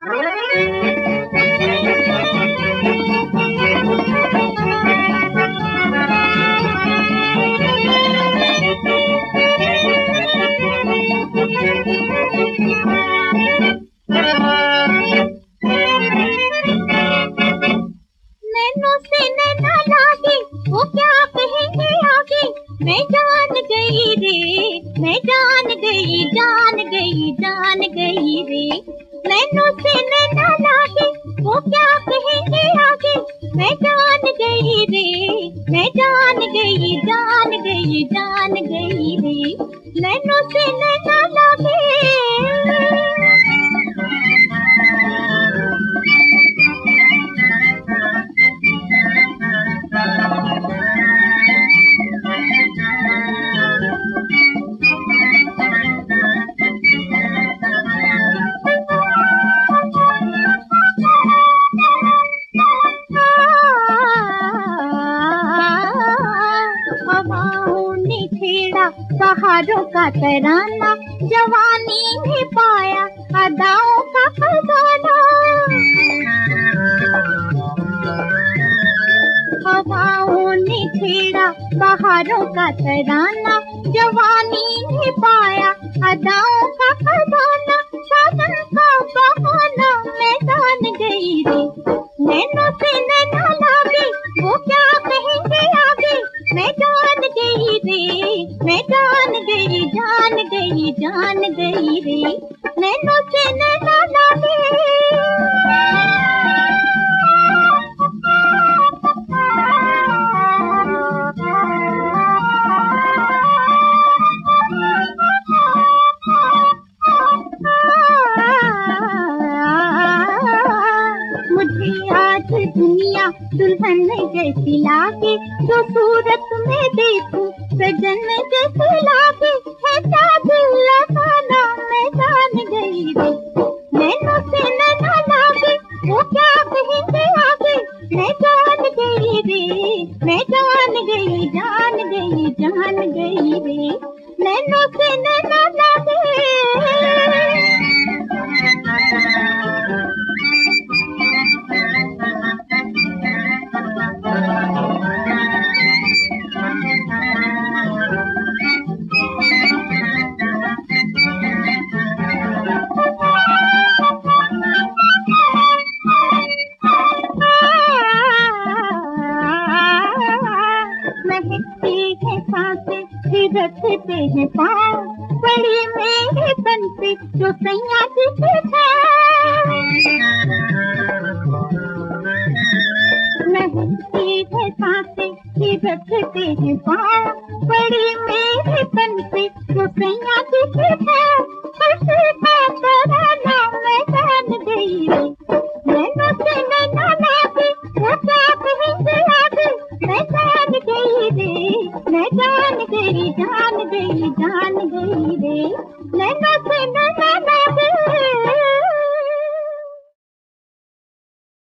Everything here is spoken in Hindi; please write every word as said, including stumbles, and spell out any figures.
नैनों से नैना लागे, वो क्या कहेंगे आगे। मैं जान गई रे, मैं जान गई, जान गई, जान गई रे। नैनों से नैना लागे, वो क्या कहेंगे आगे। मैं जान गई रे, मैं जान गई, जान गई, जान गई रे। नैनों से नैना लागे। हवाओं ने छेड़ा बहारों का तराना, जवानी में पाया अदाओं का खजाना। हवाओं ने छेड़ा बहारों का तराना, जवानी में पाया अदाओं का खजाना। सावन का बहाना मैं जान गई रे। नैनों से नैना लागे, वो क्या कहेंगे आगे। मैं जान गई रे, मैं जान गई, जान गई, जान गई रे। नैनों से नैना लागे। मुझे आज दुनिया दुल्हन जैसी लागे, जो सूरत में देखूं सजन जैसे लागे। है दिल लगाना मैं जान गई रे। नैनों से नैना लागे, वो क्या कहेंगे आगे। मैं जान गई रे, मैं जान गई, जान गई, जान गई रे। नैनों से नैना लागे। महकती है सांसें, थिरकते हैं पाँव, बड़ी मेरे तन पे जो सैया की महकती है सांसें, थिरकते हैं पाँव, बड़ी मेरे तन पे जो सैया की खुशी का तराना मैं जान गई रे। नैनों से नैना लागे, वो क्या कहेंगे आगे। मैं जान गई रे, मैं जान गई, जान गई, जान गई रे।